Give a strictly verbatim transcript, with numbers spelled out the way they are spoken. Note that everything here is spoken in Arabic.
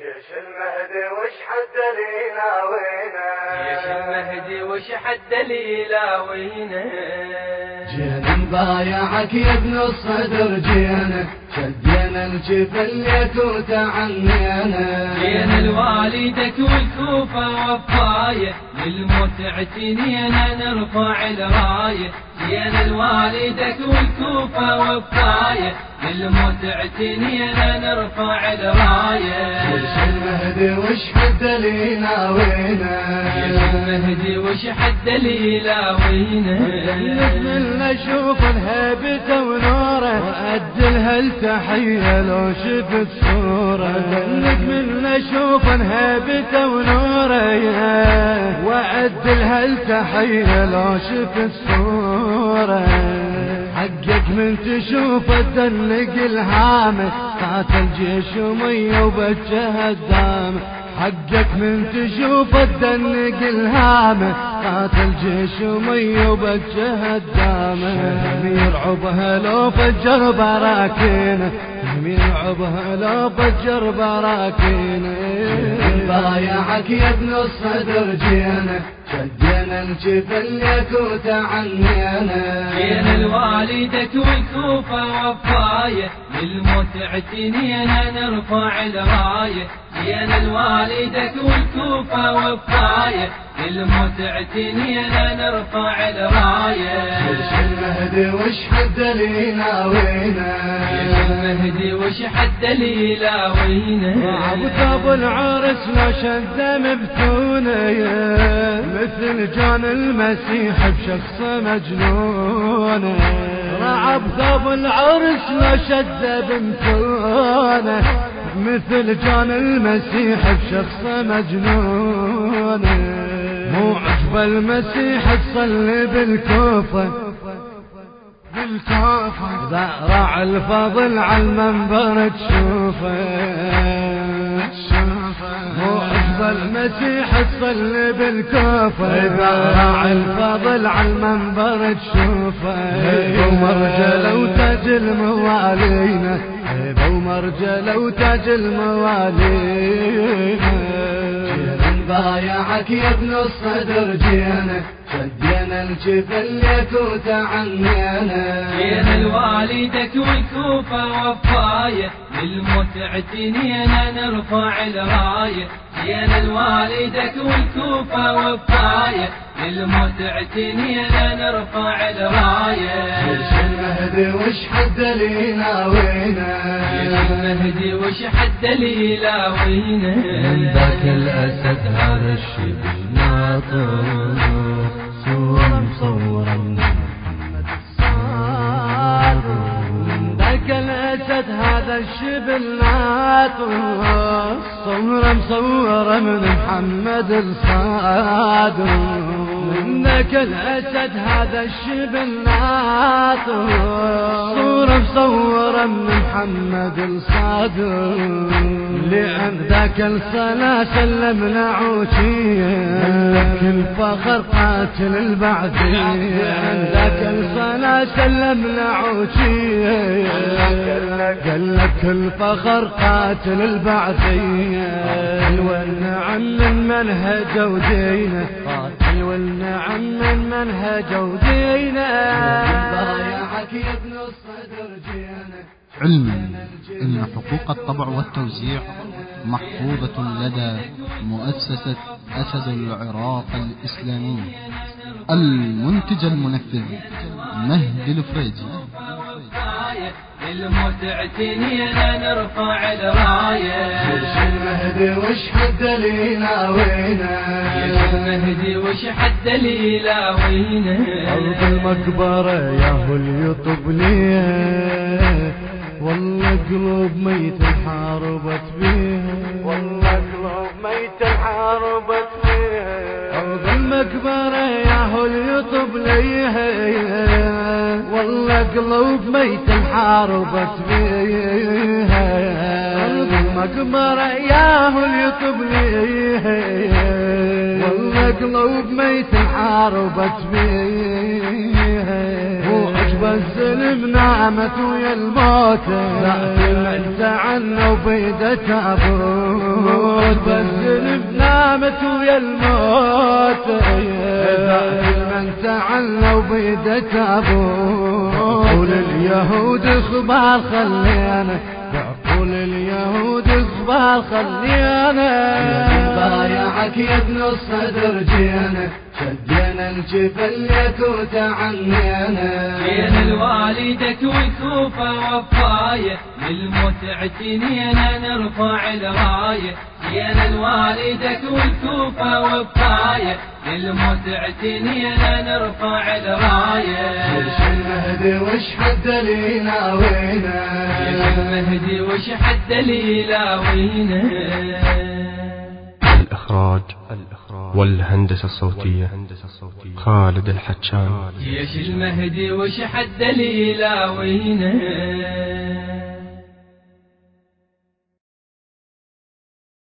جيش المهدي وش حد لينا وينه، جيش المهدي وش حد لينا وينه. جينا نبايعك يا ابن الصدر، جينا شدينا الجبل يكوت عنينا، جينا لوالدك والكوفة وفاية للموت اعتنينا نرفع الراية، جينا لوالدك والكوفة وفاية للموت اعتنينا نرفع الراية. جيش المهدي وش حد لينا وينه، جيش المهدي وش حد لينا وينه. من نشوف الهيبة ونوره وأدلها التحية لو شفت صورة، من نشوف الهيبة ونوره وأدلها التحية لو شفت صورة، حقك من تشوف الدنق الهامة قاتل جيش ومية وبجه الدامة، حقك من تشوف الدنق الهامة قاتل جيش ومية وبجه الدامة، يرعبها لو فجر براكينه، يرعبها لو فجر براكينه. بايعك يا ابن الصدر، جينا شدينا الجبل يكوت عنينا، جينا لوالدك والكوفة وفاية للموت اعتنينا نرفع الراية، جينا لوالدك والكوفة وفاية للموت اعتنينا نرفع الراية. جيش المهدي وش حد لينا وينه، جيش المهدي وش حد لينا وينه. عبد ابو العرس لو شد مبتونه مثل جان المسيح بشخص مجنونه، رعب ثوب العرس لو شد بمتونه مثل جان المسيح بشخص مجنونه، مو عجب المسيح تصلي بالكوفة بالكوفة ذرع الفضل على المنبر تشوفه، مو عجب المسيح تصلي بالكوفة ذرع الفضل على المنبر تشوفه، ومرجله وتاج الموالينا، ومرجله وتاج الموالينا. بايعك يا ابن الصدر، جينا شدينا الجبل يكوت عنينا، جينا لوالدك والكوفة وفاية للموت اعتنينا نرفع الراية، جينا لوالدك والكوفة وفاية للموت اعتنينا نرفع الراية. جيش المهدي وش حد لينا وينه، جيش المهدي وش حد لينا وينه. من ذاك الأسد هذا الشبل ناطر صورة مصورة من محمد الصادق، من ذاك الأسد هذا الشبل ناطر صورة مصورة من محمد الصادق، من ذاك الأسد هذا الشبل ناطر صورة مصورة من محمد الصادق، لأن ذاك الصلاة سلمنا عوشية لك الفخر قاتل البعثية، لأن ذاك الصلاة سلمنا عوشية قال لك الفخر قاتل البعثية، قاتل والنعم من منهج ودينا، قاتل والنعم من منهج ودينا. بايعك يا ابن الصدر، جينا علما أن حقوق الطبع والتوزيع محفوظة لدى مؤسسة أسد العراق الإسلامي. المنتج المنفذ مهدي الفريجي. الموت اعتنينا نرفع الراية، جيش المهدي وش حد لينا وينه، جيش المهدي وش حد لينا وينه. أرض المقبرة ياهو اليطب ليه والله قلوب ميت حاربت بيها، والله قلوب ميت حاربت بيها، أرض المقبرة ياهو اليطب ليه والله قلوب ميت حاربت بيها، أرض المقبرة ياهو اليطب ليه والله قلوب ميت حاربت بيها، وبالزلم نامت ويا الموت ذات من تعنى وبيده تابوت بالزلم نامت ويا الموت ذات من تعنى وبيده تابوت قول اليهود اخبار خلينا قول اليهود اخبار خلينا بايعك يا ابن الصدر جينا شدينا الجبل لك وتعنينا جينا لوالدك والكوفة وفاية للموت اعتنينا نرفع الراية جينا لوالدك والكوفة وفاية للموت اعتنينا نرفع الراية جيش المهدي وش حد لينا وينا جيش المهدي وش حد لينا وينا. الإخراج والهندسة الصوتية خالد الحجان. جيش المهدي وش حد لينا وينا.